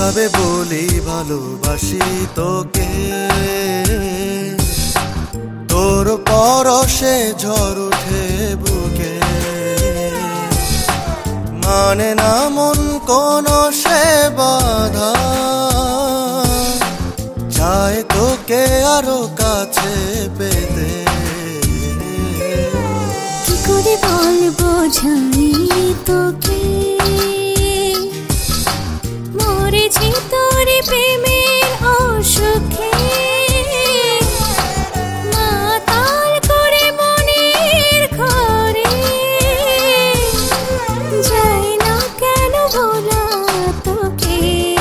কিভাবে বলি ভালোবাসি তোকে, তোর পরশে ঝড় উঠে বুকে। মানে না মন কোন সে বাধা, চায় তোকে আরো কাছে পেতে। কি করে বলবো জানি তোকে, মরেছি তোর প্রেমের অসুখে। মাতাল করে মনের ঘরে, যাই না কেন ভোলা তোকে।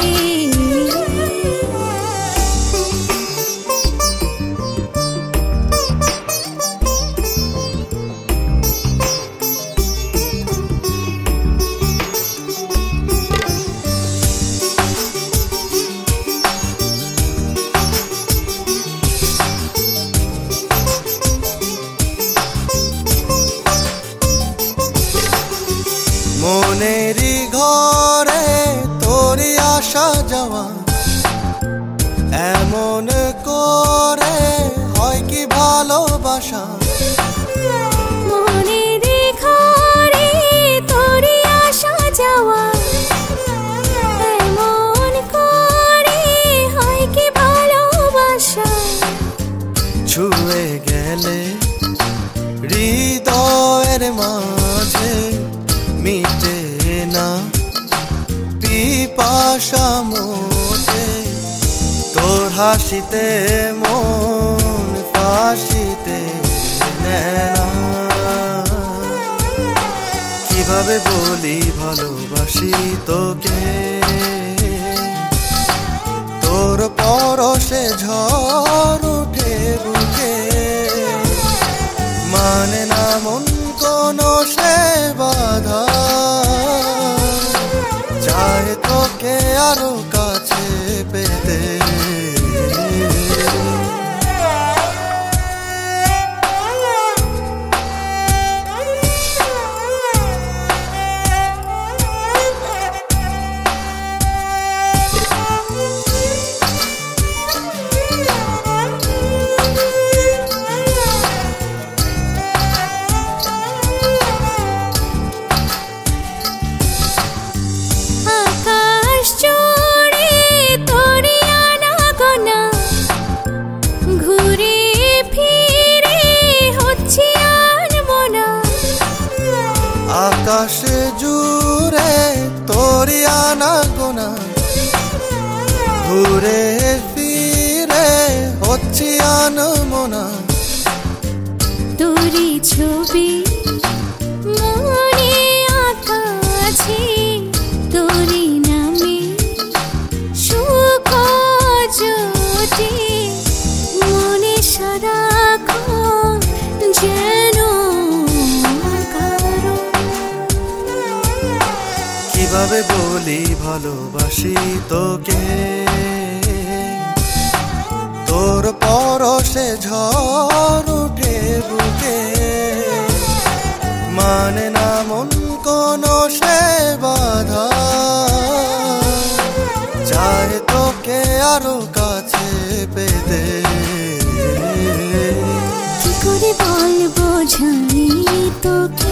মনেরই ঘরে তোরই আসা যাওয়া, এমন করে হয় কি ভালোবাসা। মনের ঘরে তোরই আসা যাওয়া, এমন করে হয় কি ভালোবাসা। ছুঁয়ে গেলে হৃদয়ের মাঝে মিটে না পিপাসা মোটে। তোর হাসিতে মন ফাঁসিতে নেয় না। কিভাবে বলি ভালোবাসি তোকে, তোর পরশে ঝড় উঠে বুকে। মানে না মন কোন সে বাধা, চায় তোকে আরো কাছে পেতে। আকাশ জুড়ে তোরি আনা গোনা, ঘুরে ফিরে হচ্ছি আনমনা। তোরি ছবি মনে আঁকা আছে, তোরি নামে সুখ জোটে। মনে সারাক্ষণ যেন কিভাবে বলি ভালোবাসি তোকে, তোর পরশে ঝড় উঠে বুকে। মানে না মন কোন সে বাধা, চায় তোকে আরো কাছে পেতে। কি করে বলবো জানি তোকে,